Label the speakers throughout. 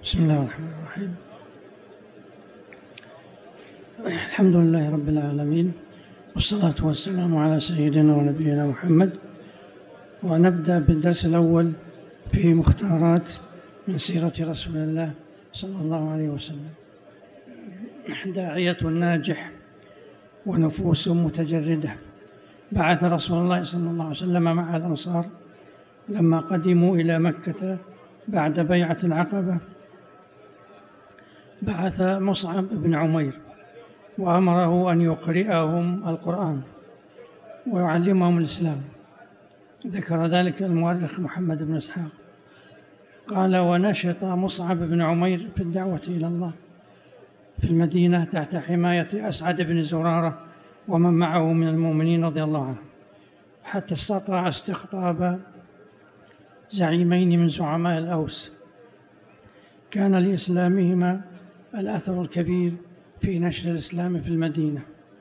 Speaker 1: بسم الله الرحمن الرحيم. الحمد لله رب العالمين، والصلاة والسلام على سيدنا ونبينا محمد. ونبدأ بالدرس الأول في مختارات من سيرة رسول الله صلى الله عليه وسلم. داعية ناجح ونفوس متجردة. بعث رسول الله صلى الله عليه وسلم مع الأنصار لما قدموا إلى مكة بعد بيعة العقبة، بعث مصعب بن عمير وأمره أن يقرئهم القرآن ويعلمهم الإسلام. ذكر ذلك المؤرخ محمد بن إسحاق، قال: ونشط مصعب بن عمير في الدعوة إلى الله في المدينة تحت حماية أسعد بن زرارة ومن معه من المؤمنين رضي الله عنهم، حتى استطاع استقطاب زعيمين من زعماء الأوس كان لإسلامهما الأثر الكبير في نشر الإسلام في المدينة.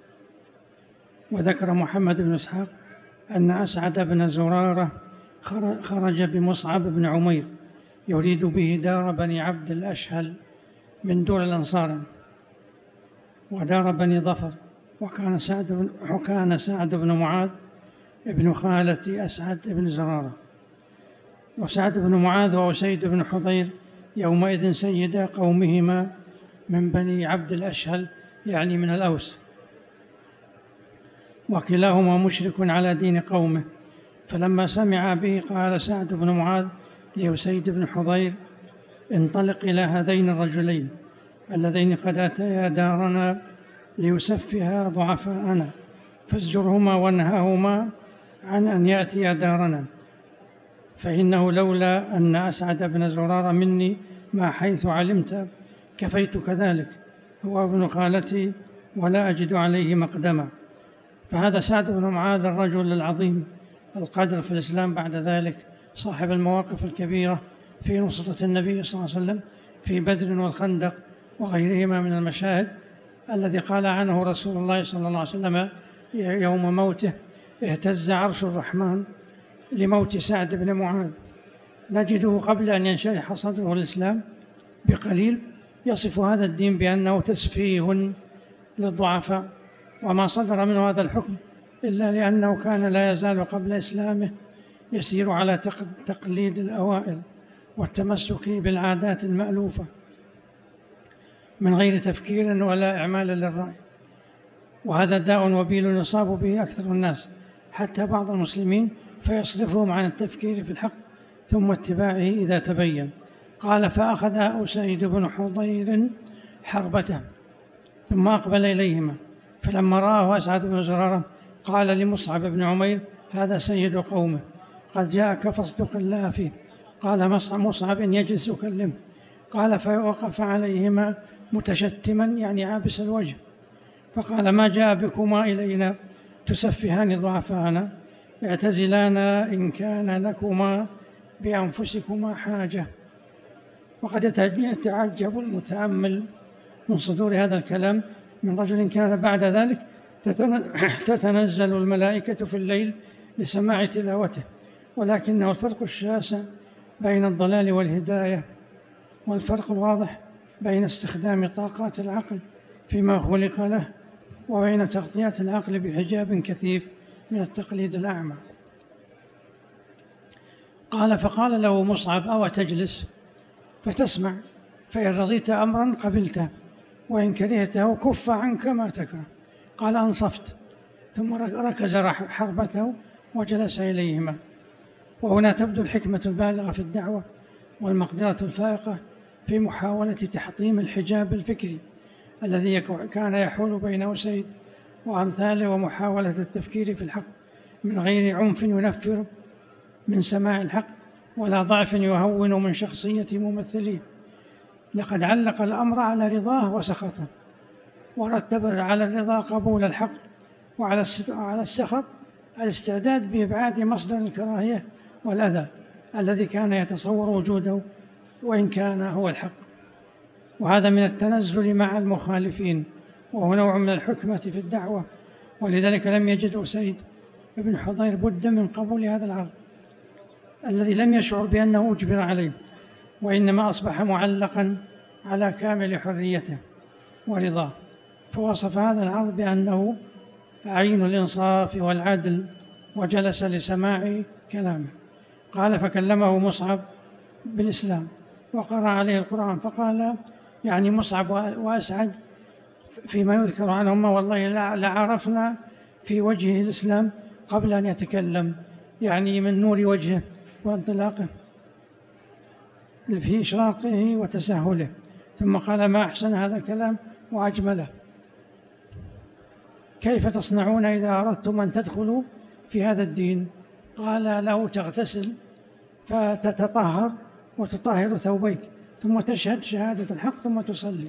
Speaker 1: وذكر محمد بن إسحاق أن أسعد بن زرارة خرج بمصعب بن عمير يريد به دار بني عبد الأشهل من دور الأنصار ودار بني ظفر، وكان سعد بن معاذ ابن خالة أسعد بن زرارة، وسعد بن معاذ وأسيد بن حضير يومئذ سيدا قومهما من بني عبد الأشهل، يعني من الأوس، وكلاهما مشرك على دين قومه. فلما سمع به قال سعد بن معاذ لأسيد بن حضير: انطلق إلى هذين الرجلين اللذين قد أتيا دارنا ليسفها ضعفاءنا، فازجرهما وانهاهما عن أن يأتيا دارنا، فإنه لولا أن أسعد بن زرار مني ما حيث علمت كفيت كذلك، هو ابن خالتي ولا أجد عليه مقدما. فهذا سعد بن معاذ الرجل العظيم القدر في الإسلام بعد ذلك، صاحب المواقف الكبيرة في نصرة النبي صلى الله عليه وسلم في بدر والخندق وغيرهما من المشاهد، الذي قال عنه رسول الله صلى الله عليه وسلم يوم موته: اهتز عرش الرحمن لموت سعد بن معاذ. نجده قبل أن ينشرح صدره الإسلام بقليل يصف هذا الدين بأنه تسفيه للضعفاء، وما صدر منه هذا الحكم إلا لأنه كان لا يزال قبل إسلامه يسير على تقليد الأوائل والتمسك بالعادات المألوفة من غير تفكير ولا إعمال للرأي، وهذا داء وبيل يصاب به أكثر الناس، حتى بعض المسلمين فيصرفهم عن التفكير في الحق ثم اتباعه إذا تبين. قال: فأخذ أسيد بن حضير حربته ثم أقبل إليهما، فلما رآه أسعد بن زرارة قال لمصعب بن عمير: هذا سيد قومه قد جاءك فاصدق الله فيه. قال مصعب: يجلس يكلمه. قال: فوقف عليهما متشتما، يعني عابس الوجه، فقال: ما جاء بكما إلينا تسفهان ضعفانا؟ اعتزلانا إن كان لكما بأنفسكما حاجة. وقد يتعجب المتأمل من صدور هذا الكلام من رجل كان بعد ذلك تتنزل الملائكة في الليل لسماع تلاوته، ولكنه الفرق الشاسع بين الضلال والهداية، والفرق الواضح بين استخدام طاقات العقل فيما خلق له وبين تغطية العقل بحجاب كثيف من التقليد الأعمى. قال: فقال له مصعب: أو تجلس فتسمع، فإن رضيت أمرا قبلته وإن كرهته كف عنك ما تكره. قال: أنصفت. ثم ركز حربته وجلس إليهما. وهنا تبدو الحكمة البالغة في الدعوة والمقدرة الفائقة في محاولة تحطيم الحجاب الفكري الذي كان يحول بين أسيد وأمثاله، ومحاولة التفكير في الحق من غير عنف ينفر من سماع الحق ولا ضعف يهون من شخصية ممثليه. لقد علق الأمر على رضاه وسخطه، ورتب على الرضا قبول الحق، وعلى السخط الاستعداد بإبعاد مصدر الكراهية والأذى الذي كان يتصور وجوده وإن كان هو الحق. وهذا من التنزل مع المخالفين، وهو نوع من الحكمة في الدعوة. ولذلك لم يجد أسيد بن حضير بد من قبول هذا العرض الذي لم يشعر بأنه أجبر عليه، وإنما أصبح معلقا على كامل حريته ورضاه. فوصف هذا العرض بأنه عين الإنصاف والعدل، وجلس لسماع كلامه. قال: فكلمه مصعب بالإسلام وقرأ عليه القرآن، فقال يعني مصعب وأسعد فيما يذكر عنهما: والله لعرفنا في وجهه الإسلام قبل أن يتكلم، يعني من نور وجهه وانطلاقه في إشراقه وتسهله. ثم قال: ما أحسن هذا الكلام وأجمله، كيف تصنعون إذا أردتم أن تدخلوا في هذا الدين؟ قال له: تغتسل فتتطهر وتطهر ثوبيك، ثم تشهد شهادة الحق، ثم تصلي.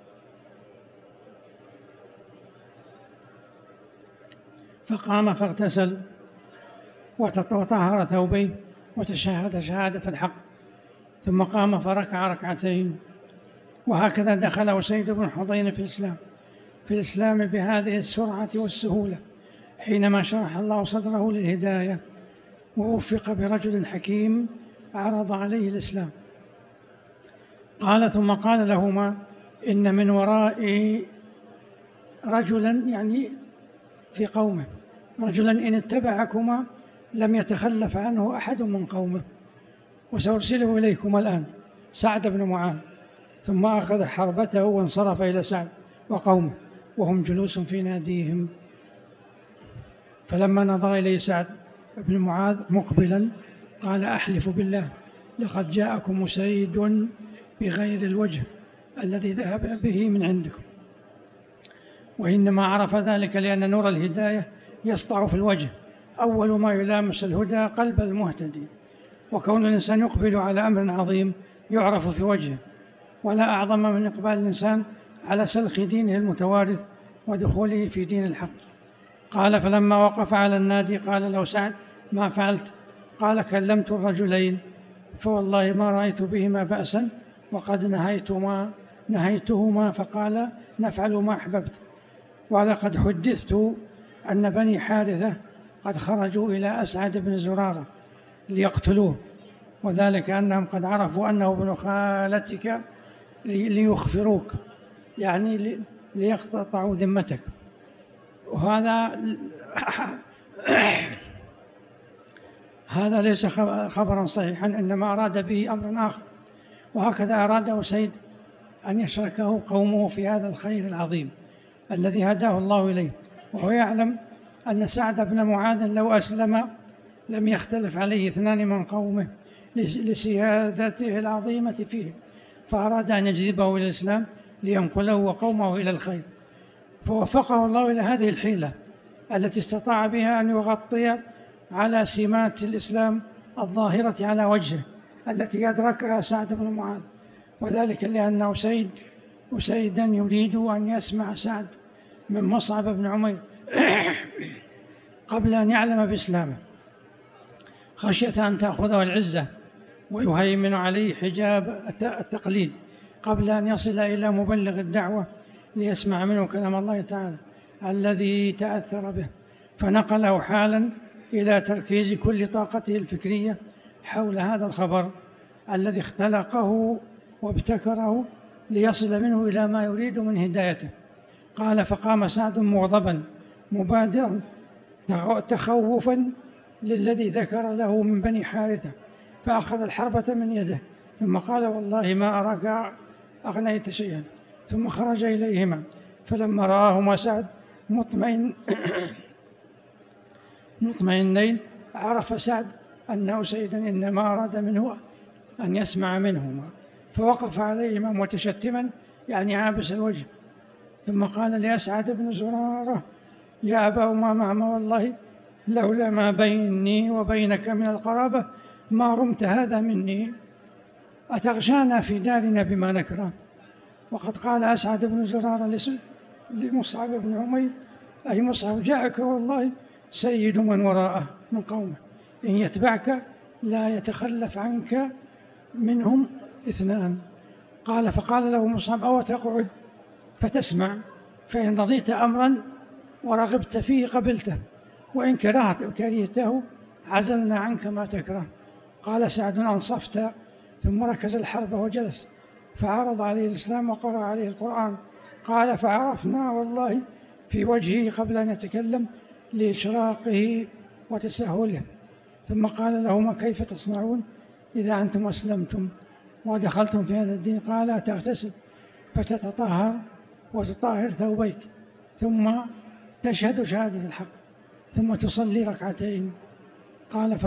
Speaker 1: فقام فاغتسل وطهر ثوبيه وتشهد شهادة الحق، ثم قام فركع ركعتين. وهكذا دخل أسيد بن حضير في الإسلام بهذه السرعة والسهولة، حينما شرح الله صدره للهداية ووفق برجل حكيم عرض عليه الإسلام. قال: ثم قال لهما: إن من ورائي رجلا، يعني في قومه، رجلا إن اتبعكما لم يتخلف عنه أحد من قومه، وسأرسله إليكما الآن، سعد بن معاذ. ثم أخذ حربته وانصرف إلى سعد وقومه وهم جلوس في ناديهم. فلما نظر إليه سعد بن معاذ مقبلا قال: أحلف بالله لقد جاءكم أسيد بغير الوجه الذي ذهب به من عندكم. وإنما عرف ذلك لأن نور الهداية يسطع في الوجه، أول ما يلامس الهدى قلب المهتدي، وكون الإنسان يقبل على أمر عظيم يعرف في وجهه، ولا أعظم من إقبال الإنسان على سلخ دينه المتوارث ودخوله في دين الحق. قال: فلما وقف على النادي قال له سعد: ما فعلت؟ قال: كلمت الرجلين فوالله ما رأيت بهما بأسا، وقد نهيتهما فقال: نفعل ما أحببت. ولقد حدثت أن بني حارثة قد خرجوا إلى أسعد بن زرارة ليقتلوه، وذلك أنهم قد عرفوا أنه ابن خالتك ليخفروك، يعني ليقطعوا ذمتك. وهذا هذا ليس خبرا صحيحا، إنما أراد به أمرا آخر. وهكذا أراد أسيد أن يشركه قومه في هذا الخير العظيم الذي هداه الله إليه، وهو يعلم أن سعد بن معاذ لو أسلم لم يختلف عليه اثنان من قومه لسيادته العظيمة فيه، فأراد أن يجذبه إلى الإسلام لينقله وقومه إلى الخير، فوفقه الله إلى هذه الحيلة التي استطاع بها أن يغطي على سمات الإسلام الظاهرة على وجهه التي أدركها سعد بن معاذ، وذلك لأن أسيدا يريد أن يسمع سعد من مصعب بن عمير قبل أن يعلم بإسلامه، خشية أن تأخذه العزة ويهيمن عليه حجاب التقليد قبل أن يصل إلى مبلغ الدعوة ليسمع منه كلام الله تعالى الذي تأثر به، فنقله حالا إلى تركيز كل طاقته الفكرية حول هذا الخبر الذي اختلقه وابتكره ليصل منه إلى ما يريد من هدايته. قال: فقام سعد مغضبا مبادرا تخوفا للذي ذكر له من بني حارثة، فأخذ الحربة من يده ثم قال: والله ما أراك أغنيت شيئا. ثم خرج إليهما، فلما رآهما سعد مطمئنين عرف سعد أن أسيدا إنما أراد منه أن يسمع منهما، فوقف عليهما متشتما يعني عابس الوجه، ثم قال لأسعد بن زرارة: يا أبا أمامة والله لولا ما بيني وبينك من القرابة ما رمت هذا مني، أتغشانا في دارنا بما نكره. وقد قال أسعد بن زرارة لمصعب بن عمير: أي مصعب جاءك والله سيد من وراءه من قومه، إن يتبعك لا يتخلف عنك منهم اثنان. قال: فقال له مصعب: أو تقعد فتسمع، فإن رضيت أمرا ورغبت فيه قبلته، وإن كرهته عزلنا عنك ما تكره. قال سعد: أنصفت ثم ركز الحربة وجلس، فعرض عليه الإسلام وقرأ عليه القرآن. قال: فعرفنا والله في وجهه قبل أن يتكلم لإشراقه وتسهله. ثم قال لهما: كيف تصنعون إذا أنتم أسلمتم ودخلتم في هذا الدين؟ قال: تغتسل فتتطهر وتطهر ثوبيك، ثم تشهد شهادة الحق، ثم تصلي ركعتين. قال: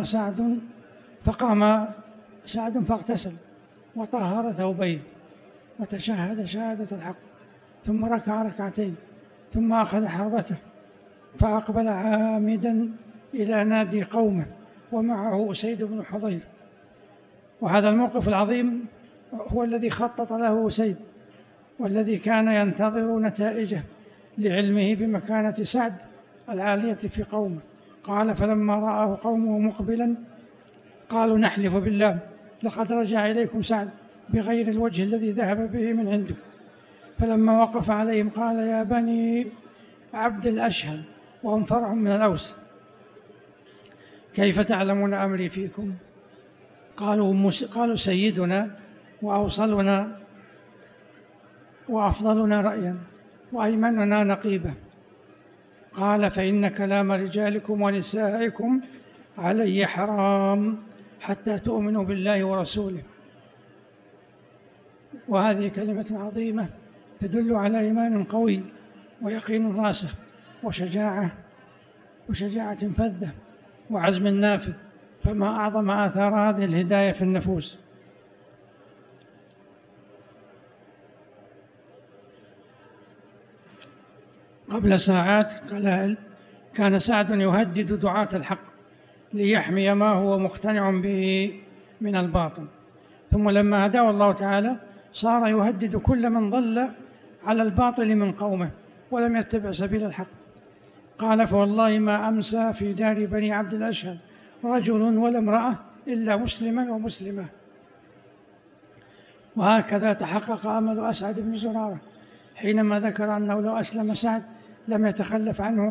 Speaker 1: فقام سعد فاغتسل وطهر ثوبيه وتشهد شهادة الحق، ثم ركع ركعتين، ثم أخذ حربته فأقبل عامدا إلى نادي قومه ومعه أسيد بن حضير. وهذا الموقف العظيم هو الذي خطط له أسيد، والذي كان ينتظر نتائجه لعلمه بمكانة سعد العالية في قومه. قال: فلما رآه قومه مقبلا قالوا: نحلف بالله لقد رجع إليكم سعد بغير الوجه الذي ذهب به من عندك. فلما وقف عليهم قال: يا بني عبد الأشهل، وهم فرع من الأوس، كيف تعلمون أمري فيكم؟ قالوا: سيدنا وأوصلنا وأفضلنا رأيا وأيمننا نقيبة. قال: فإن كلام رجالكم ونسائكم علي حرام حتى تؤمنوا بالله ورسوله. وهذه كلمة عظيمة تدل على إيمان قوي ويقين راسخ وشجاعة فذة وعزم نافذ، فما أعظم آثار هذه الهداية في النفوس. قبل ساعات قلائل كان سعد يهدد دعاة الحق ليحمي ما هو مقتنع به من الباطل، ثم لما هداه الله تعالى صار يهدد كل من ضل على الباطل من قومه ولم يتبع سبيل الحق. قال: فوالله ما أمسى في دار بني عبد الأشهل رجل ولا امرأة إلا مسلما ومسلمة. وهكذا تحقق أمل أسعد بن زرارة حينما ذكر أنه لو أسلم سعد لم يتخلف عنه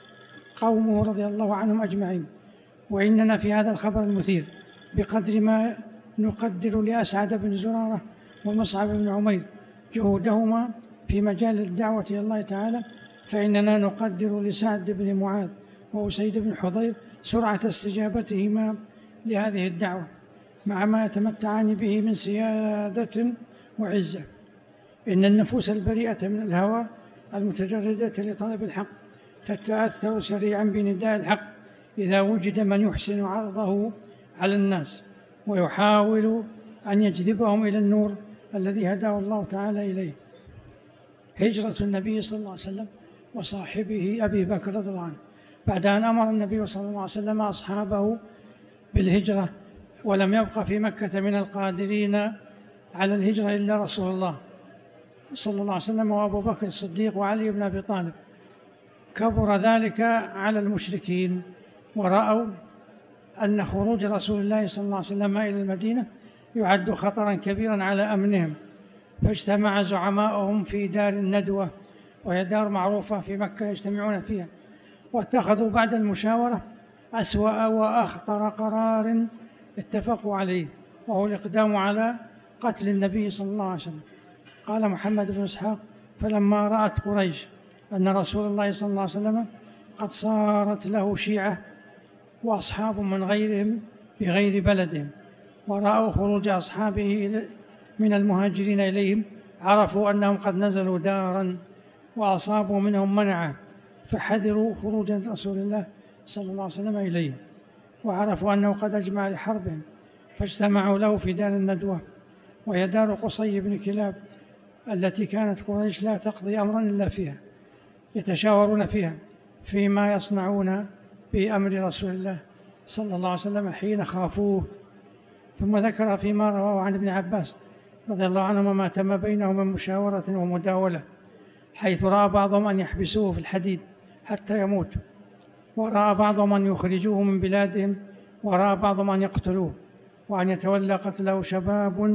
Speaker 1: قومه رضي الله عنهم أجمعين. وإننا في هذا الخبر المثير بقدر ما نقدر لأسعد بن زرارة ومصعب بن عمير جهودهما في مجال الدعوة إلى الله تعالى، فإننا نقدر لسعد بن معاذ وأسيد بن حضير سرعة استجابتهما لهذه الدعوة مع ما يتمتعان به من سيادة وعزة. إن النفوس البريئة من الهوى المتجردة لطلب الحق تتأثر سريعا بنداء الحق إذا وجد من يحسن عرضه على الناس ويحاول أن يجذبهم إلى النور الذي هداه الله تعالى إليه. هجرة النبي صلى الله عليه وسلم وصاحبه أبي بكر رضي الله عنه بعد أن أمر النبي صلى الله عليه وسلم أصحابه بالهجرة، ولم يبق في مكة من القادرين على الهجرة إلا رسول الله صلى الله عليه وسلم وأبو بكر الصديق وعلي بن أبي طالب. كبر ذلك على المشركين ورأوا أن خروج رسول الله صلى الله عليه وسلم إلى المدينة يعد خطرا كبيرا على أمنهم، فاجتمع زعماؤهم في دار الندوة، وهي دار معروفة في مكة يجتمعون فيها، واتخذوا بعد المشاورة أسوأ وأخطر قرار اتفقوا عليه، وهو الإقدام على قتل النبي صلى الله عليه وسلم. قال محمد بن إسحاق: فلما رأت قريش أن رسول الله صلى الله عليه وسلم قد صارت له شيعة وأصحاب من غيرهم بغير بلدهم، ورأوا خروج أصحابه من المهاجرين إليهم، عرفوا أنهم قد نزلوا دارا وأصابوا منهم منعة، فحذروا خروج رسول الله صلى الله عليه وسلم إليهم، وعرفوا أنه قد أجمع لحربهم، فاجتمعوا له في دار الندوة، وهي دار قصي بن كلاب التي كانت قريش لا تقضي أمرا إلا فيها، يتشاورون فيها فيما يصنعون بأمر رسول الله صلى الله عليه وسلم حين خافوه. ثم ذكر فيما رواه عن ابن عباس رضي الله عنهما ما تم بينهم من مشاورة ومداولة، حيث رأى بعضهم أن يحبسوه في الحديد حتى يموت، ورأى بعضهم أن يخرجوه من بلادهم، ورأى بعضهم أن يقتلوه، وأن يتولى قتله شباب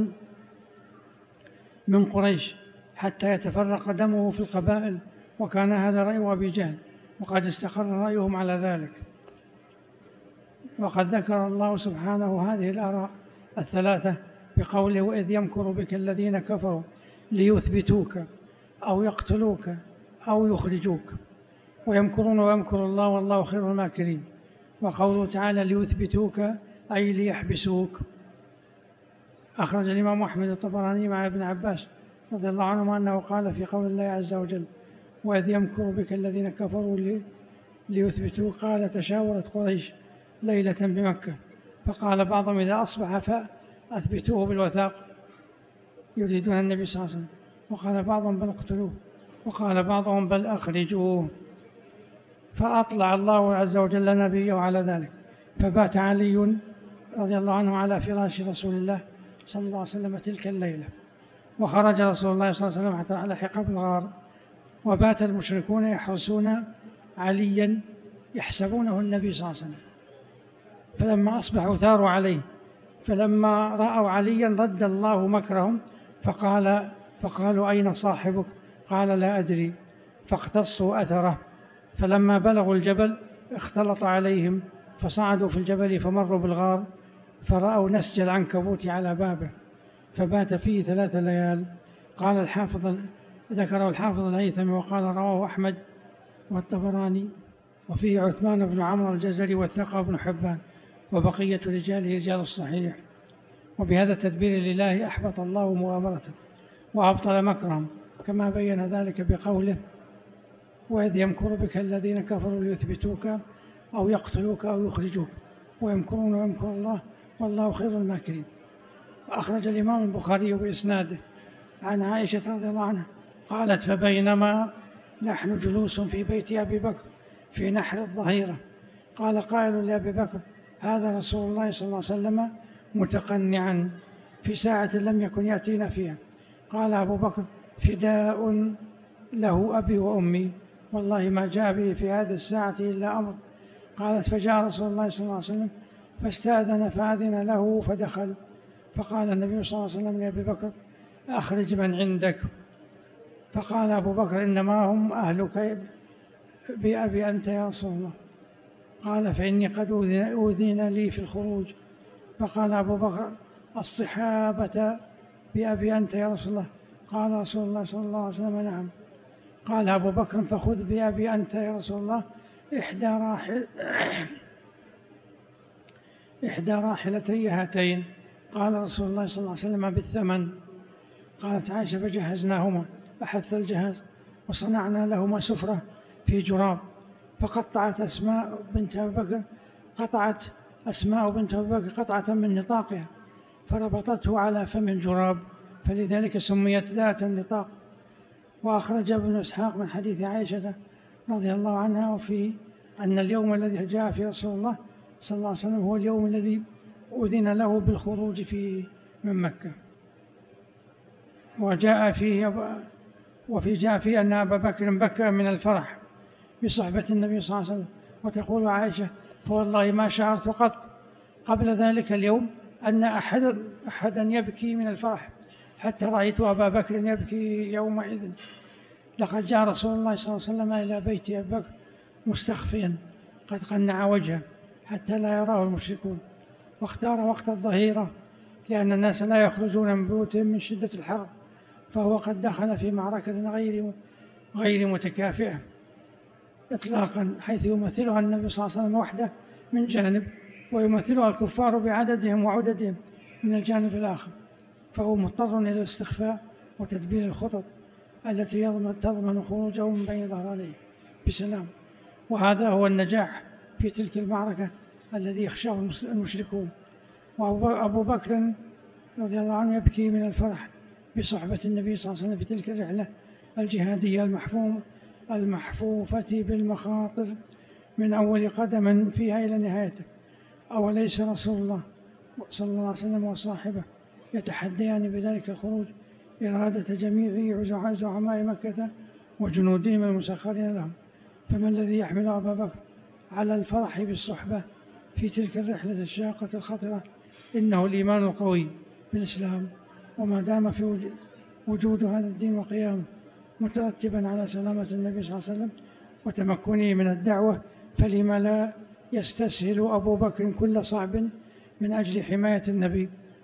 Speaker 1: من قريش حتى يتفرق دمه في القبائل، وكان هذا رأي أبي جهل، وقد استقر رأيهم على ذلك. وقد ذكر الله سبحانه هذه الآراء الثلاثة بقوله: وإذ يمكر بك الذين كفروا ليثبتوك أو يقتلوك أو يخرجوك ويمكرون ويمكر الله والله خير الماكرين. وقوله تعالى: ليثبتوك أي ليحبسوك. أخرج الإمام أحمد الطبراني مع ابن عباس رضي الله عنهما أنه قال في قول الله عز وجل: وإذ يمكر بك الذين كفروا ليثبتوك، قال: تشاورت قريش ليلة بمكة فقال بعضهم: إذا أصبح فأثبتوه بالوثاق، يريدون النبي صلى الله عليه وسلم. وقال بعضهم: بل اقتلوه. وقال بعضهم: بل أخرجوه. فأطلع الله عز وجل نبيه على ذلك، فبات علي رضي الله عنه على فراش رسول الله صلى الله عليه وسلم تلك الليلة. وخرج رسول الله صلى الله عليه وسلم حتى لحق بالغار، وبات المشركون يحرسون عليا يحسبونه النبي صلى الله عليه وسلم. فلما أصبحوا ثاروا عليه، فلما رأوا عليا رد الله مكرهم فقالوا: أين صاحبك؟ قال: لا أدري. فاقتصوا أثره. فلما بلغوا الجبل اختلط عليهم، فصعدوا في الجبل فمروا بالغار، فرأوا نسج العنكبوت على بابه، فبات فيه 3 ليال. قال ذكره الحافظ الهيثمي وقال: رواه أحمد والطبراني، وفيه عثمان بن عمرو الجزري وثقه ابن حبان، وبقية رجاله رجال الصحيح. وبهذا التدبير لله أحبط الله مؤامرته وأبطل مكرهم، كما بين ذلك بقوله: وإذ يمكر بك الذين كفروا ليثبتوك أو يقتلوك أو يخرجوك ويمكرون ويمكر الله والله خير الماكرين. وأخرج الإمام البخاري بإسناده عن عائشة رضي الله عنها قالت: فبينما نحن جلوس في بيت أبي بكر في نحر الظهيرة، قال قائل لأبي بكر: هذا رسول الله صلى الله عليه وسلم متقنعا في ساعة لم يكن يأتينا فيها. قال أبو بكر: فداء له أبي وأمي، والله ما جاء به في هذه الساعة إلا أمر. قالت: فجاء رسول الله صلى الله عليه وسلم فاستأذن فأذن له فدخل، فقال النبي صلى الله عليه وسلم لأبي بكر: أخرج من عندك. فقال أبو بكر: إنما هم أهلك بأبي أنت يا رسول الله. قال: فإني قد أوذين لي في الخروج. فقال أبو بكر: الصحابة بأبي أنت يا رسول الله. قال رسول الله صلى الله عليه وسلم: نعم. قال أبو بكر: فخذ بأبي أنت يا رسول الله إحدى راحلتي هاتين. قال رسول الله صلى الله عليه وسلم: بالثمن. قالت عائشة: فجهزناهما، أحث الجهاز، وصنعنا لهما سفرة في جراب، فقطعت أسماء بنت أبي بكر قطعة من نطاقها فربطته على فم الجراب، فلذلك سميت ذات النطاق. وأخرج ابن إسحاق من حديث عائشة رضي الله عنها وفي أن اليوم الذي جاء فيه رسول الله صلى الله عليه وسلم هو اليوم الذي أذن له بالخروج من مكة. جاء فيه أن أبا بكر بكى من الفرح بصحبة النبي صلى الله عليه وسلم. وتقول عائشة: فوالله ما شعرت قط قبل ذلك اليوم أن أحدا يبكي من الفرح حتى رأيت أبا بكر يبكي يومئذ. لقد جاء رسول الله صلى الله عليه وسلم إلى بيت أبي بكر مستخفيا قد قنع وجهه حتى لا يراه المشركون، واختار وقت الظهيرة لأن الناس لا يخرجون من بيوتهم من شدة الحر، فهو قد دخل في معركة غير متكافئة إطلاقا، حيث يمثلها النبي صلى الله عليه وسلم وحده من جانب، ويمثلها الكفار بعددهم وعددهم من الجانب الآخر، فهو مضطر إلى الاستخفاء وتدبير الخطط التي تضمن خروجه من بين ظهرانيه بسلام. وهذا هو النجاح في تلك المعركة الذي يخشاه المشركون. وأبو بكر رضي الله عنه يبكي من الفرح بصحبة النبي صلى الله عليه وسلم في تلك الرحلة الجهادية المحفوفة بالمخاطر من أول قدم فيها إلى نهايته. أوليس رسول الله صلى الله عليه وسلم وصاحبه يتحديان بذلك الخروج إرادة جميع زعماء مكة وجنودهم المسخرين لهم؟ فما الذي يحمل أبا بكر على الفرح بالصحبة في تلك الرحلة الشاقة الخطرة؟ إنه الإيمان القوي بالإسلام، وما دام في وجود هذا الدين وقيامه مترتبا على سلامة النبي صلى الله عليه وسلم وتمكنه من الدعوة، فلما لا يستسهل أبو بكر كل صعب من أجل حماية النبي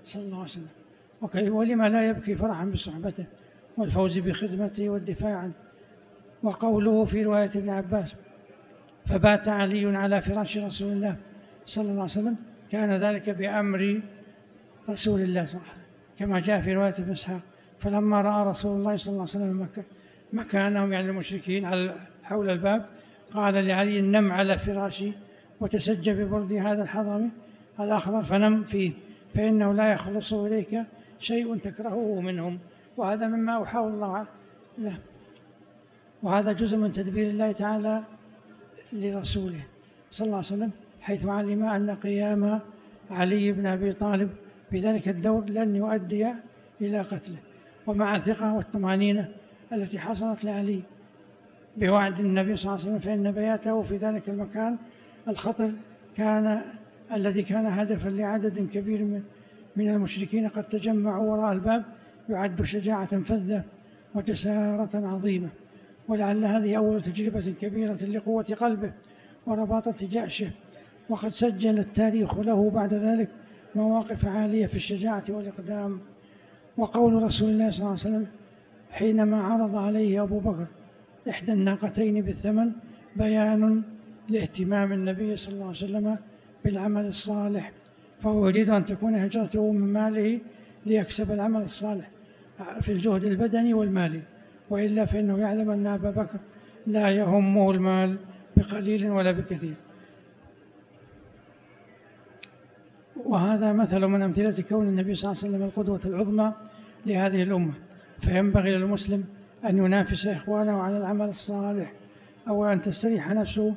Speaker 1: صلى الله عليه وسلم. ولما لا يبكي فرحا بصحبته والفوز بخدمته والدفاع عنه. وقوله في رواية ابن عباس: فبات علي على فراش رسول الله صلى الله عليه وسلم، كان ذلك بأمر رسول الله صلى الله عليه وسلم، كما جاء في رواية ابن إسحاق: فلما رأى رسول الله صلى الله عليه وسلم مكانهم، يعني المشركين حول الباب، قال لعلي: نم على فراشي وتسج ببردي هذا الحضرمي الأخضر فنم فيه، فإنه لا يخلص إليك شيء تكرهه منهم. وهذا مما أوحاه الله له، وهذا جزء من تدبير الله تعالى لرسوله صلى الله عليه وسلم، حيث علم أن قيام علي بن أبي طالب بذلك الدور لن يؤدي إلى قتله، ومع الثقة والطمأنينة التي حصلت لعلي بوعد النبي صلى الله عليه وسلم، فإن بياته في ذلك المكان الخطر الذي كان هدفا لعدد كبير من المشركين قد تجمعوا وراء الباب، يعد شجاعة فذة وجسارة عظيمة. ولعل هذه أول تجربة كبيرة لقوة قلبه ورباطة جأشه، وقد سجل التاريخ له بعد ذلك مواقف عالية في الشجاعة والإقدام. وقول رسول الله صلى الله عليه وسلم حينما عرض عليه أبو بكر إحدى الناقتين بالثمن بيان لاهتمام النبي صلى الله عليه وسلم بالعمل الصالح، فهو يريد أن تكون هجرته من ماله ليكسب العمل الصالح في الجهد البدني والمالي، وإلا فإنه يعلم أن أبا بكر لا يهمه المال بقليل ولا بكثير. وهذا مثل من أمثلة كون النبي صلى الله عليه وسلم القدوة العظمى لهذه الأمة، فينبغي للمسلم أن ينافس إخوانه على العمل الصالح، أو أن تستريح نفسه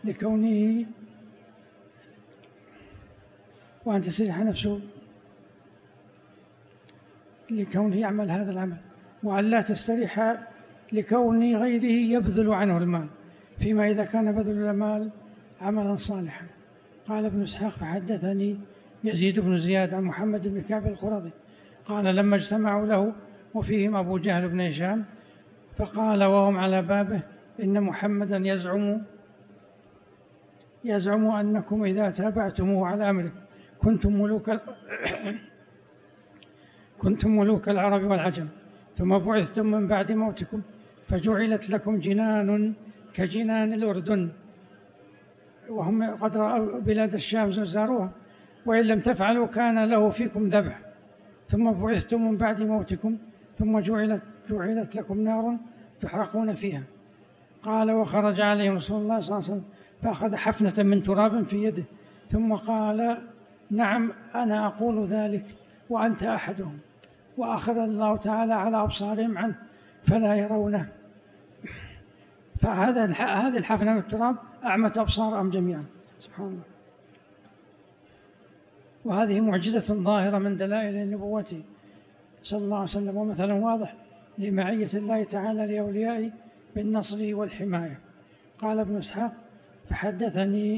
Speaker 1: لكونه يعمل هذا العمل، وأن لا تستريح لكون غيره يبذل عنه المال، فيما إذا كان بذل المال عملا صالحا. قال ابن إسحاق: فحدثني يزيد بن زياد عن محمد بن كعب القرظي قال: لما اجتمعوا له وفيهم أبو جهل بن هشام، فقال وهم على بابه: إن محمدا يزعم أنكم إذا تابعتموه على أمره كنتم ملوك العرب والعجم، ثم بعثتم من بعد موتكم فجعلت لكم جنان كجنان الأردن، وهم قد رأوا بلاد الشام زاروها، وإن لم تفعلوا كان له فيكم ذبح، ثم بعثتم من بعد موتكم ثم جعلت لكم نار تحرقون فيها. قال: وخرج عليهم رسول الله صلى الله عليه وسلم فأخذ حفنة من تراب في يده، ثم قال: نعم أنا أقول ذلك وأنت أحدهم. وأخذ الله تعالى على أبصارهم عنه فلا يرونه، هذه الحفنة من التراب أعمت أبصارهم جميعا، سبحان الله. وهذه معجزة ظاهرة من دلائل نبوته صلى الله عليه وسلم، ومثل واضح لمعية الله تعالى لأوليائه بالنصر والحماية. قال ابن إسحاق: فحدثني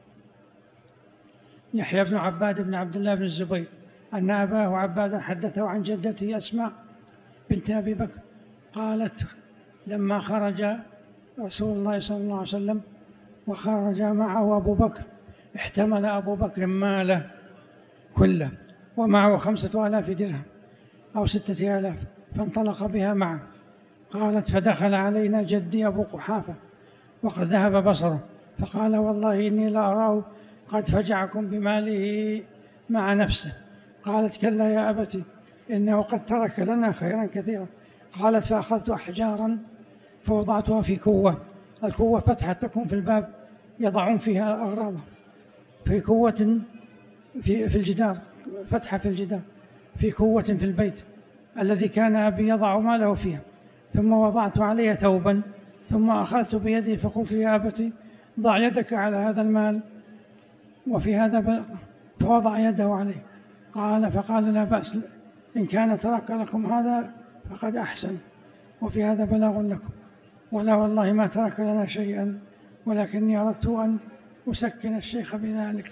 Speaker 1: يحيى بن عباد بن عبد الله بن الزبير أن أباه عبادا حدثه عن جدته أسماء بنت أبي بكر قالت: لما خرج رسول الله صلى الله عليه وسلم وخرج معه أبو بكر، احتمل أبو بكر ماله كله ومعه 5000 درهم أو 6000، فانطلق بها معه. قالت: فدخل علينا جدي أبو قحافة وقد ذهب بصره، فقال: والله إني لأراه قد فجعكم بماله مع نفسه. قالت: كلا يا أبتي، إنه قد ترك لنا خيرا كثيرا. قالت: فأخذت أحجارا فوضعتها في كوة، الكوة فتحة تكون في الباب يضعون فيها أغراضهم، في كوة في الجدار، فتحة في الجدار، في كوة في البيت الذي كان أبي يضع ماله فيها، ثم وضعت عليها ثوبا، ثم أخذت بيدي فقلت: يا أبتي ضع يدك على هذا المال وفي هذا فوضع يده عليه. فقال: لا بأس، إن كان ترك لكم هذا فقد أحسن، وفي هذا بلاغ لكم، ولا والله ما ترك لنا شيئا، ولكني أردت أن أسكن الشيخ بذلك.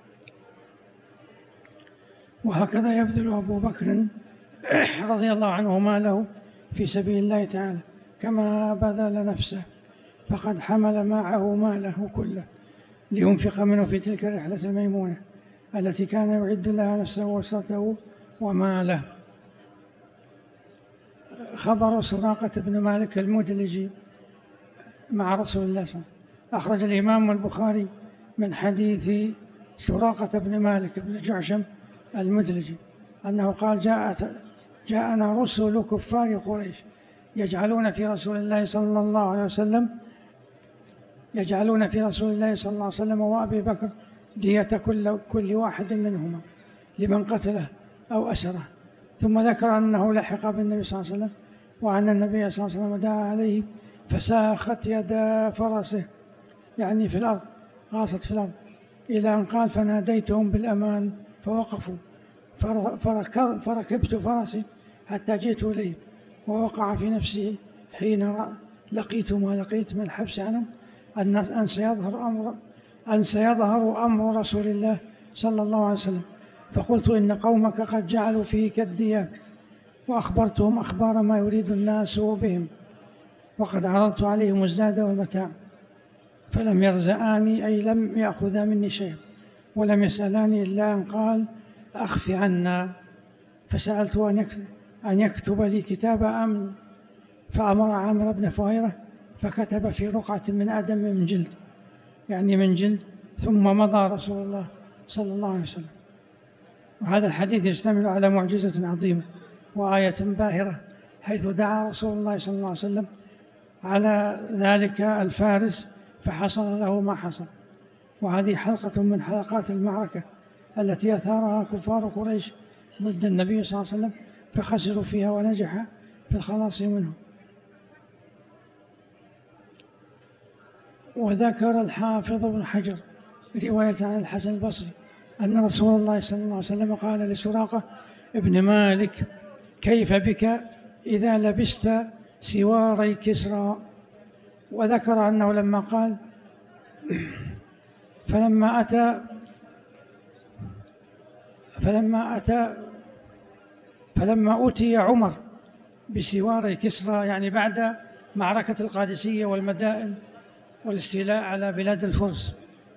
Speaker 1: وهكذا يبذل أبو بكر رضي الله عنه ماله في سبيل الله تعالى كما بذل نفسه، فقد حمل معه ماله كله لينفق منه في تلك الرحلة الميمونة التي كان يعد لها نفسه وأسرته وماله. خبر سراقة بن مالك المدلجي مع رسول الله صلى الله عليه وسلم أخرج الإمام البخاري من حديث سراقة بن مالك بن جعشم المدلجي أنه قال: جاءنا رسل كفار قريش يجعلون في رسول الله صلى الله عليه وسلم وأبي بكر دية كل واحد منهما لمن قتله أو أسره. ثم ذكر أنه لحق بالنبي صلى الله عليه وسلم وأن النبي صلى الله عليه وسلم دعا عليه فساخت يدا فرسه، يعني في الأرض، غاصت في الأرض، إلى أن قال: فناديتهم بالأمان فوقفوا، فركبت فرسي حتى جئت إليه، ووقع في نفسي حين لقيت ما لقيت من الحبس عنهم أن سيظهر أمر رسول الله صلى الله عليه وسلم، فقلت: إن قومك قد جعلوا فيك الدياك، وأخبرتهم أخبار ما يريد الناس بهم، وقد عرضت عليهم الزاد والمتاع، فلم يرزآني، أي لم يأخذا مني شيئا، ولم يسألاني إلا أن قال: أخف عنا. فسألت أن يكتب لي كتاب أمن، فأمر عامر بن فهيرة فكتب في رقعة من آدم من جلد، يعني من جلد، ثم مضى رسول الله صلى الله عليه وسلم. وهذا الحديث يشتمل على معجزة عظيمة وآية باهرة، حيث دعا رسول الله صلى الله عليه وسلم على ذلك الفارس فحصل له ما حصل. وهذه حلقة من حلقات المعركة التي أثارها كفار قريش ضد النبي صلى الله عليه وسلم، فخسروا فيها ونجح في الخلاص منهم. وذكر الحافظ بن حجر رواية عن الحسن البصري أن رسول الله صلى الله عليه وسلم قال لسراقة ابن مالك: كيف بك إذا لبست سواري كسرى؟ وذكر أنه لما قال فلما أتي عمر بسواري كسرى، يعني بعد معركة القادسية والمدائن والاستيلاء على بلاد الفرس،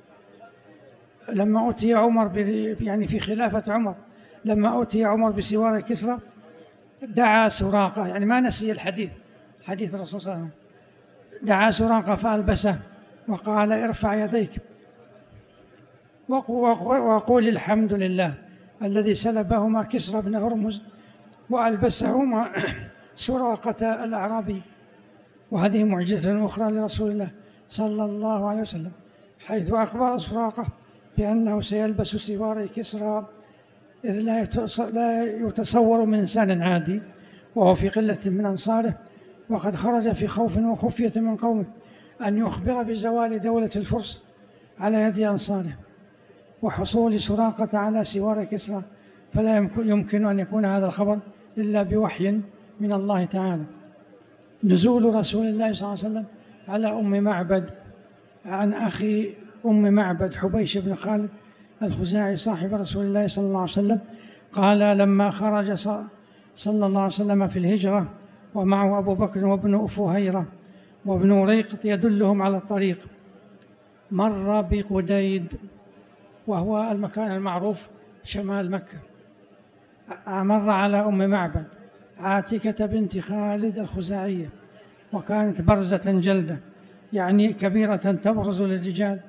Speaker 1: لما أتي عمر يعني في خلافة عمر، لما أتي عمر بسوار كسرى دعا سراقة، يعني ما نسي الحديث، حديث الرسول صلى الله عليه وسلم، دعا سراقة فألبسه وقال: ارفع يديك وقول الحمد لله الذي سلبهما كسرى بن هرمز وألبسهما سراقة الأعرابي. وهذه معجزة أخرى لرسول الله صلى الله عليه وسلم، حيث أخبر سراقة بأنه سيلبس سواري كسرى، إذ لا يتصور من إنسان عادي وهو في قلة من أنصاره، وقد خرج في خوف وخفية من قومه، أن يخبر بزوال دولة الفرس على يد أنصاره وحصول سراقة على سوار كسرى، فلا يمكن أن يكون هذا الخبر إلا بوحي من الله تعالى. نزول رسول الله صلى الله عليه وسلم على أم معبد، عن أخي أم معبد حبيش بن خالد الخزاعي صاحب رسول الله صلى الله عليه وسلم، قال: لما خرج صلى الله عليه وسلم في الهجرة ومعه أبو بكر وابن فهيرة وابن ريقط يدلهم على الطريق، مر بقديد، وهو المكان المعروف شمال مكة، مر على أم معبد عاتكة بنت خالد الخزاعية، وكانت برزة جلدة، يعني كبيرة تبرز للرجال،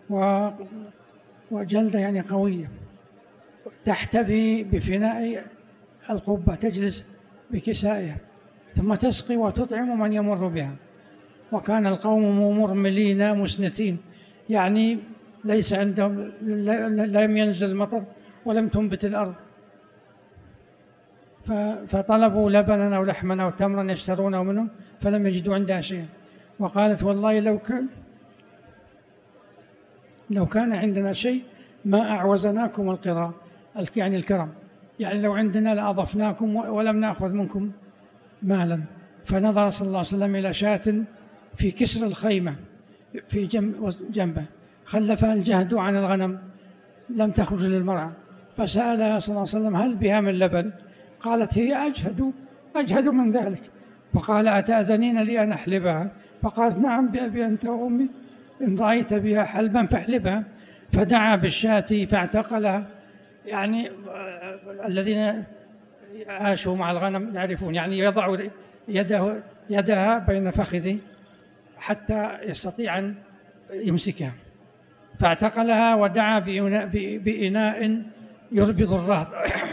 Speaker 1: وجلدة يعني قوية، تحتبي بفناء القبة، تجلس بكسائها، ثم تسقي وتطعم من يمر بها. وكان القوم مرملين مسنتين، يعني ليس عندهم، لم ينزل المطر ولم تنبت الأرض، فطلبوا لبنا أو لحما أو تمرا يشترونه منهم، فلم يجدوا عندها شيئا. وقالت: والله لو كان عندنا شيء ما أعوزناكم القراء، يعني الكرم، يعني لو عندنا لأضفناكم ولم نأخذ منكم مالا. فنظر صلى الله عليه وسلم إلى شاة في كسر الخيمة في جنبه، خلفها الجهد عن الغنم، لم تخرج للمرعى، فسألها صلى الله عليه وسلم: هل بها من لبن؟ قالت: هي أجهد من ذلك. فقال: أتأذنين لي أن أحلبها؟ فقالت: نعم بأبي أنت وأمي، إن رأيت بها حلبا فاحلبها. فدعا بالشاة فاعتقلها، يعني الذين عاشوا مع الغنم يعرفون، يعني يضع يدها بين فخذه حتى يستطيع أن يمسكها، فاعتقلها ودعا بإناء يربض الرهط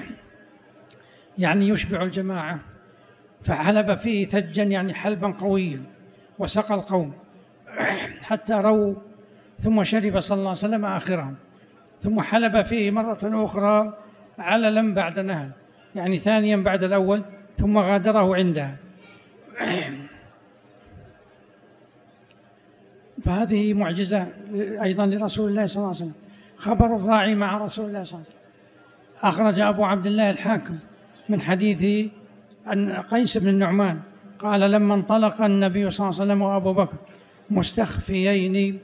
Speaker 1: يعني يشبع الجماعة، فحلب فيه ثجا يعني حلبا قويا، وسقى القوم حتى رووا، ثم شرب صلى الله عليه وسلم آخرهم، ثم حلب فيه مرة أخرى عللا بعد نهل، يعني ثانيا بعد الأول، ثم غادره عندها. فهذه معجزة أيضا لرسول الله صلى الله عليه وسلم. خبر الراعي مع رسول الله صلى الله عليه وسلم. أخرج أبو عبد الله الحاكم من حديث أن قيس بن النعمان قال لما انطلق النبي صلى الله عليه وسلم وأبو بكر مستخفيين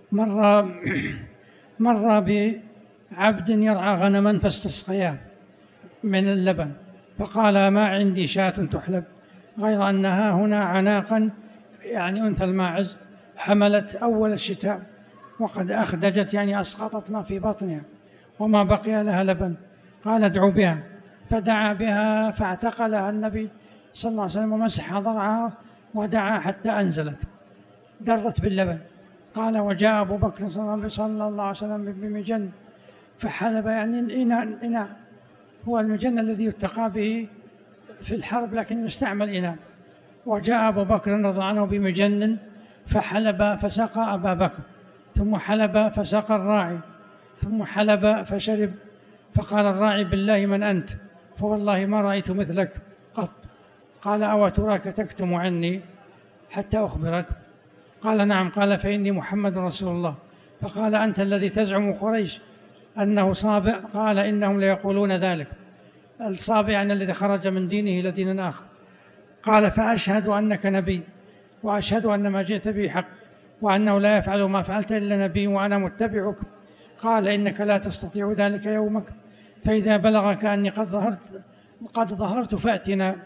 Speaker 1: مر بعبد يرعى غنما فاستسقياه من اللبن، فقال ما عندي شاة تحلب غير أنها هنا عناقا يعني أنثى الماعز حملت أول الشتاء وقد أخدجت يعني أسقطت ما في بطنها وما بقي لها لبن، قال ادعوا بها، فدعا بها فاعتقلها النبي صلى الله عليه وسلم ومسح ضرعها ودعا حتى أنزلت درت باللبن. قال وجاء أبو بكر صلى الله عليه وسلم بمجن فحلب، يعني إناء هو المجن الذي يتقى به في الحرب لكن يستعمل إناء، وجاء أبو بكر رضي الله عنه بمجن فحلب فسقى أبا بكر، ثم حلب فسقى الراعي، ثم حلب فشرب، فقال الراعي بالله من أنت؟ فوالله ما رأيت مثلك قط. قال أو تراك تكتم عني حتى أخبرك؟ قال نعم. قال فإني محمد رسول الله. فقال أنت الذي تزعم قريش أنه صابئ؟ قال إنهم ليقولون ذلك. الصابئ يعني الذي خرج من دينه إلى دين آخر. قال فأشهد أنك نبي، وأشهد أن ما جئت به حق، وأنه لا يفعل ما فعلت إلا نبي وأنا متبعك. قال إنك لا تستطيع ذلك يومك، فإذا بلغك أني قد ظهرت فأتنا.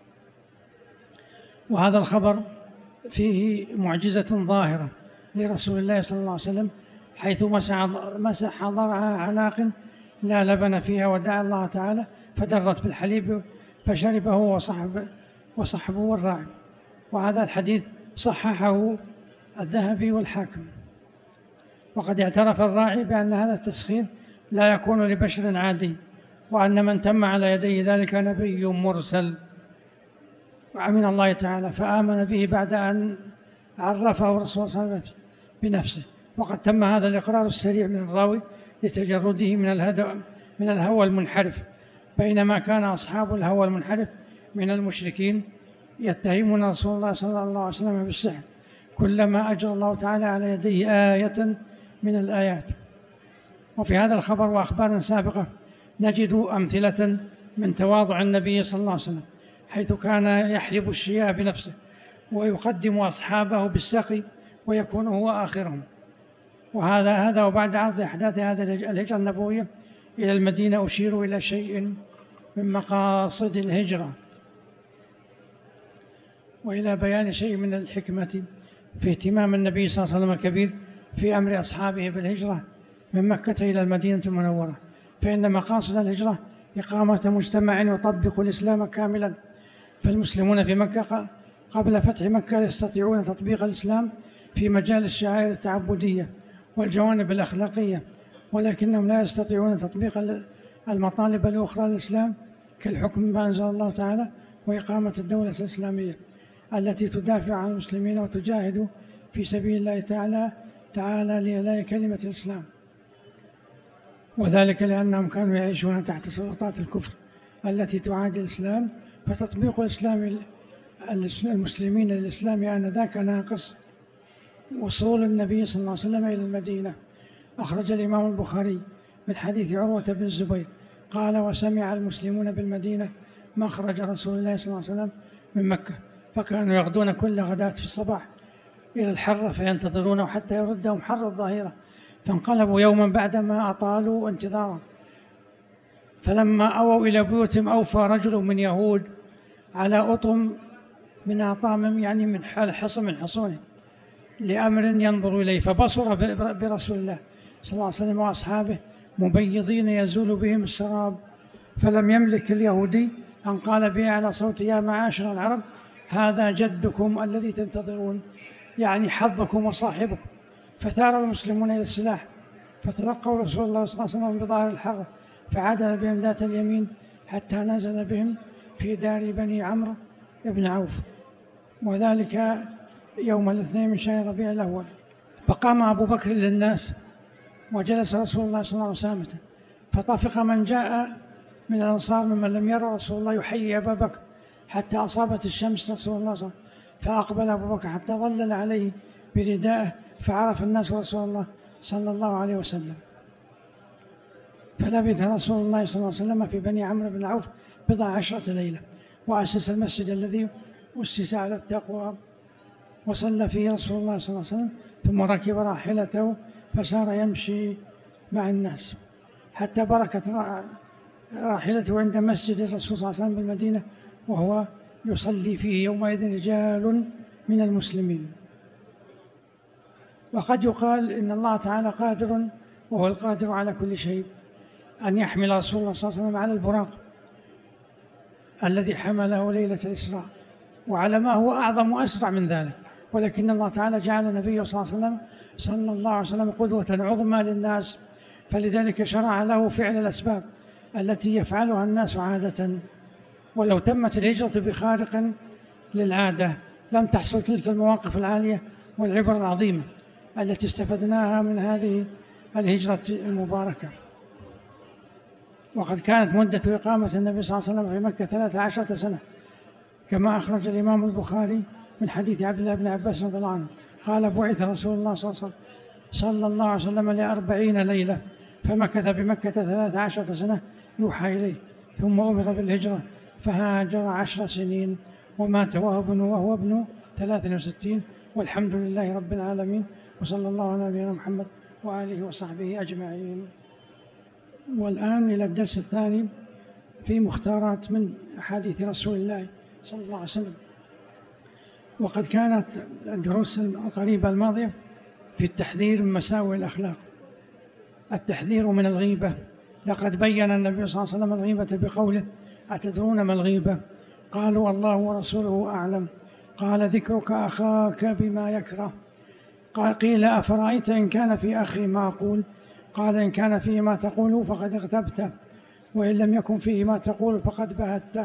Speaker 1: وهذا الخبر فيه معجزة ظاهرة لرسول الله صلى الله عليه وسلم، حيث مسح ضرع عناق لا لبن فيها ودعا الله تعالى فدرت بالحليب فشربه وصحبه والراعي. وهذا الحديث صححه الذهبي والحاكم. وقد اعترف الراعي بأن هذا التسخير لا يكون لبشر عادي، وأن من تم على يديه ذلك نبي مرسل من الله تعالى، فآمن به بعد أن عرفه الرسول صلى الله عليه وسلم بنفسه. وقد تم هذا الإقرار السريع من الراوي لتجرده من الهوى المنحرف، بينما كان أصحاب الهوى المنحرف من المشركين يتهمون رسول الله صلى الله عليه وسلم بالسحر كلما أجرى الله تعالى على يديه آية من الآيات. وفي هذا الخبر وأخبار سابقة نجد أمثلة من تواضع النبي صلى الله عليه وسلم، حيث كان يحلب الشياه بنفسه ويقدم أصحابه بالسقي ويكون هو آخرهم. وهذا وبعد عرض أحداث هذه الهجرة النبوية إلى المدينة أشير إلى شيء من مقاصد الهجرة وإلى بيان شيء من الحكمة في اهتمام النبي صلى الله عليه وسلم الكبير في أمر أصحابه بالهجرة من مكة إلى المدينة المنورة. فإن مقاصد الهجرة إقامة مجتمع يطبق الإسلام كاملا، فالمسلمون في مكة قبل فتح مكة يستطيعون تطبيق الإسلام في مجال الشعائر التعبدية والجوانب الأخلاقية، ولكنهم لا يستطيعون تطبيق المطالب الأخرى للإسلام كالحكم بما أنزل الله تعالى وإقامة الدولة الإسلامية التي تدافع عن المسلمين وتجاهد في سبيل الله تعالى لإعلاء كلمة الإسلام. وذلك لأنهم كانوا يعيشون تحت سلطات الكفر التي تعادي الإسلام، فتطبيق الإسلام المسلمين للإسلام آنذاك ناقص. وصول النبي صلى الله عليه وسلم إلى المدينة. أخرج الإمام البخاري من حديث عروة بن الزبير قال وسمع المسلمون بالمدينة مخرج رسول الله صلى الله عليه وسلم من مكة، فكانوا يغدون كل غداة في الصباح إلى الحرة فينتظرونه حتى يردهم حر الظهيرة، فانقلبوا يوما بعدما أطالوا انتظارا، فلما أووا إلى بيوتهم أوفى رجل من يهود على أطم من أطامهم، يعني من حصن من حصونه، لأمر ينظر إليه، فبصر برسول الله صلى الله عليه وسلم وأصحابه مبيضين يزول بهم السراب، فلم يملك اليهودي أن قال بأعلى صوت: يا معاشر العرب، هذا جدكم الذي تنتظرون، يعني حظكم وصاحبكم. فثار المسلمون إلى السلاح، فتلقوا رسول الله صلى الله عليه وسلم بظاهر الحرب، فعدل بهم ذات اليمين حتى نزل بهم في دار بني عمرو بن عوف، وذلك يوم الاثنين من شهر ربيع الأول. فقام أبو بكر للناس، وجلس رسول الله صلى الله عليه وسلم سامتا، فطفق من جاء من الأنصار ممن لم يرى رسول الله يحيي أبا بكر حتى أصابت الشمس رسول الله صلى الله عليه وسلم، فأقبل أبو بكر حتى ظلل عليه بردائه، فعرف الناس رسول الله صلى الله عليه وسلم. فلبث رسول الله صلى الله عليه وسلم في بني عمرو بن عوف 10 ليلة، وأسس المسجد الذي أسس على التقوى، وصلى فيه رسول الله صلى الله عليه وسلم، ثم ركب راحلته فسار يمشي مع الناس حتى بركت راحلته عند مسجد الرسول صلى الله عليه وسلم بالمدينة، وهو يصلي فيه يومئذ رجال من المسلمين. وقد يقال إن الله تعالى قادر، وهو القادر على كل شيء، أن يحمل رسول الله صلى الله عليه وسلم على البراق الذي حمله ليلة الإسراء، وعلى ما هو أعظم وأسرع من ذلك، ولكن الله تعالى جعل النبي صلى الله عليه وسلم قدوة عظمى للناس، فلذلك شرع له فعل الأسباب التي يفعلها الناس عادة. ولو تمت الهجرة بخارق للعادة لم تحصل تلك المواقف العالية والعبر العظيمة التي استفدناها من هذه الهجرة المباركة. وقد كانت مدة إقامة النبي صلى الله عليه وسلم في مكة 13 سنة، كما أخرج الإمام البخاري من حديث عبد الله بن عباس رضي الله عنه قال: بعث رسول الله صلى الله عليه وسلم ل40 ليلة، فمكث بمكة 13 سنة يوحى إليه، ثم أمر بالهجرة فهاجر 10 سنين، ومات وهو ابن 63، والحمد لله رب العالمين، وصلى الله على نبينا محمد وآله وصحبه أجمعين. والآن إلى الدرس الثاني في مختارات من أحاديث رسول الله صلى الله عليه وسلم. وقد كانت الدروس القريبة الماضية في التحذير من مساوئ الأخلاق. التحذير من الغيبة. لقد بين النبي صلى الله عليه وسلم الغيبة بقوله: أتدرون ما الغيبة؟ قالوا: الله ورسوله أعلم. قال: ذكرك أخاك بما يكره. قيل: أفرأيت إن كان في أخي ما أقول؟ قال: إن كان فيه ما تقول فقد اغتبته، وإن لم يكن فيه ما تقول فقد بهته.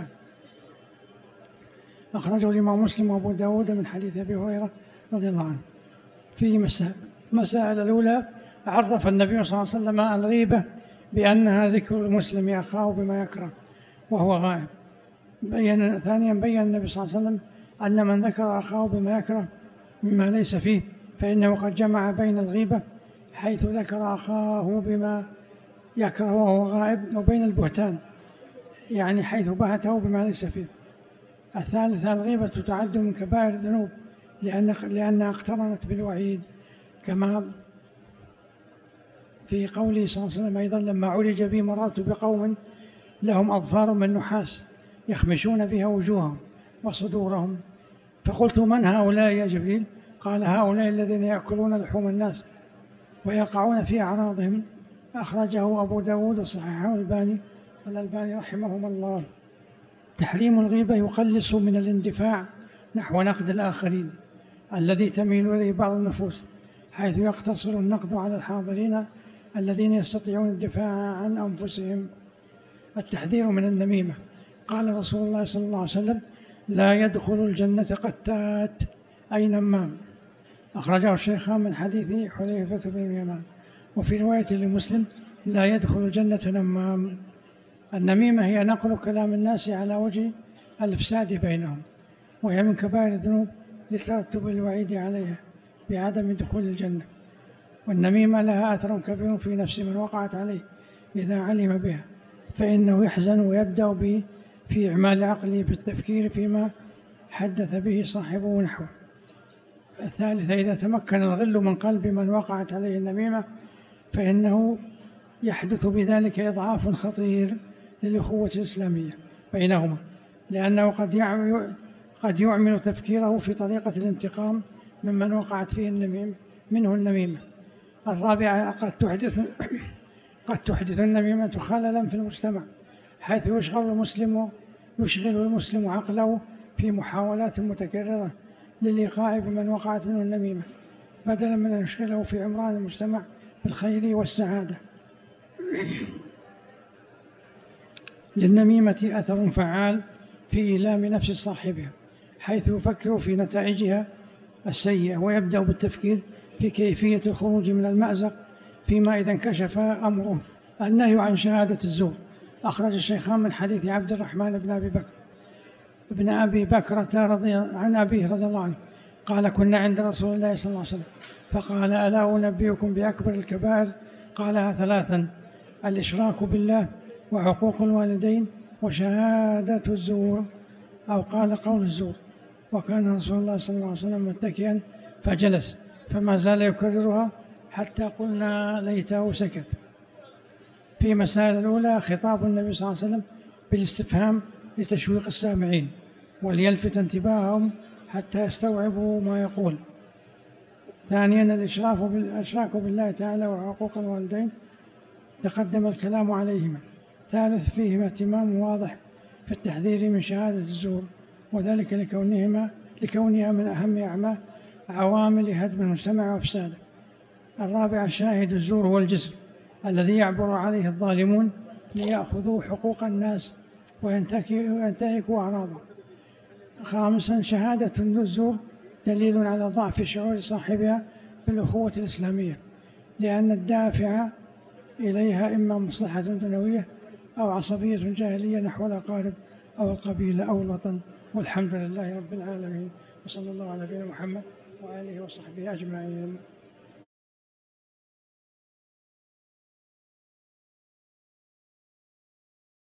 Speaker 1: أخرجه الإمام مسلم وأبو داود من حديث أبي هريرة رضي الله عنه. فيه مسائل الأولى: عرف النبي صلى الله عليه وسلم الغيبة بأنها ذكر المسلم أخاه بما يكره وهو غائب. ثانيا بين النبي صلى الله عليه وسلم أن من ذكر أخاه بما يكره مما ليس فيه فإنه قد جمع بين الغيبة حيث ذكر أخاه بما يكره وهو غائب، وبين البهتان يعني حيث بهته بما ليس فيه. الثالثة: الغيبة تعد من كبائر الذنوب لأنها اقترنت بالوعيد، كما في قوله صلى الله عليه وسلم أيضا: لما عرج بي مررت بقوم لهم أظفار من نحاس يخمشون بها وجوههم وصدورهم، فقلت: من هؤلاء يا جبريل؟ قال: هؤلاء الذين يأكلون لحوم الناس ويقعون في أعراضهم. أخرجه أبو داود وصححه الألباني رحمهم الله. تحريم الغيبة يقلص من الاندفاع نحو نقد الآخرين الذي تميل إليه بعض النفوس، حيث يقتصر النقد على الحاضرين الذين يستطيعون الدفاع عن أنفسهم. التحذير من النميمة. قال رسول الله صلى الله عليه وسلم: لا يدخل الجنة قتات أي نمام. أخرجه الشيخان من حديث حذيفة بن اليمان. وفي رواية لمسلم: لا يدخل الجنة نمام. النميمة هي نقل كلام الناس على وجه الإفساد بينهم، وهي من كبائر الذنوب لترتب الوعيد عليها بعدم دخول الجنة. والنميمة لها أثر كبير في نفس من وقعت عليه إذا علم بها، فإنه يحزن ويبدأ في إعمال عقله بالتفكير فيما حدث به صاحبه نحوه. الثالثة: إذا تمكن الغل من قلب من وقعت عليه النميمة فإنه يحدث بذلك إضعاف خطير للأخوة الإسلامية بينهما، لأنه قد يعمل تفكيره في طريقة الانتقام ممن وقعت فيه منه النميمة. الرابعة: قد تحدث النميمة خللا في المجتمع، حيث يشغل المسلم يشغل المسلم عقله في محاولات متكررة للإيقاع بمن وقعت منه النميمة، بدلا من أن يشغله في عمران المجتمع بالخير والسعادة. للنميمة أثر فعال في إيلام نفس صاحبها، حيث يفكر في نتائجها السيئة ويبدأ بالتفكير في كيفية الخروج من المأزق، فيما إذا انكشف أمره. النهي عن شهادة الزور. أخرج الشيخان من حديث عبد الرحمن بن أبي بكرة عن أبيه رضي الله عنه قال: كنا عند رسول الله صلى الله عليه وسلم فقال: ألا أنبئكم بأكبر الكبائر؟ قالها ثلاثا: الإشراك بالله، وعقوق الوالدين، وشهادة الزور، أو قال قول الزور. وكان رسول الله صلى الله عليه وسلم متكئا فجلس، فما زال يكررها حتى قلنا ليته سكت. في مسائل الأولى خطاب النبي صلى الله عليه وسلم بالاستفهام لتشويق السامعين وليلفت انتباههم حتى يستوعبوا ما يقول. ثانيا الإشراك بالله تعالى وعقوق الوالدين، تقدم الكلام عليهما. ثالث فيهما اهتمام واضح في التحذير من شهادة الزور، وذلك لكونها من أهم عوامل هدم المجتمع وإفساده. الرابع شاهد الزور هو الجسر الذي يعبر عليه الظالمون ليأخذوا حقوق الناس وينتهكوا أعراضهم. خامسا شهادة الزور دليل على ضعف شعور صاحبها بالأخوة الإسلامية، لأن الدافع إليها إما مصلحة دنيوية أو عصبية جاهلية نحو الأقارب أو القبيلة أو الوطن. والحمد لله رب العالمين، وصلى الله على نبينا محمد وآله وصحبه أجمعين.